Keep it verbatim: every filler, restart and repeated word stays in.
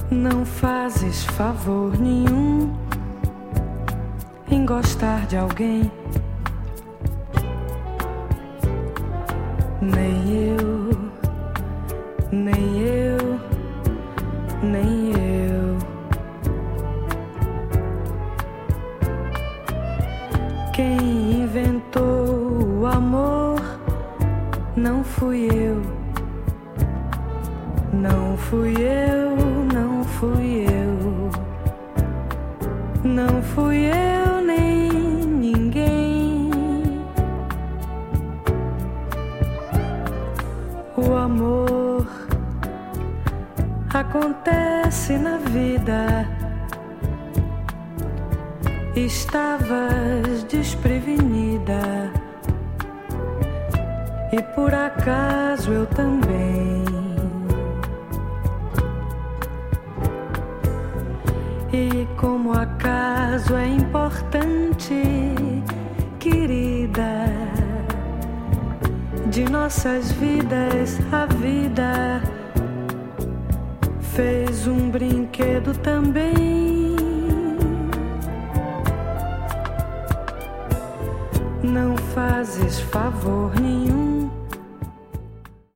Não fazes favor nenhum em gostar de alguém. Nem eu, nem eu, nem eu. Quem inventou o amor não fui eu. Não fui eu, não fui eu. Não fui eu nem ninguém. O amor acontece na vida. Estavas desprevenida e por acaso eu também. E como acaso é importante, querida, de nossas vidas a vida fez um brinquedo também. Não fazes favor nenhum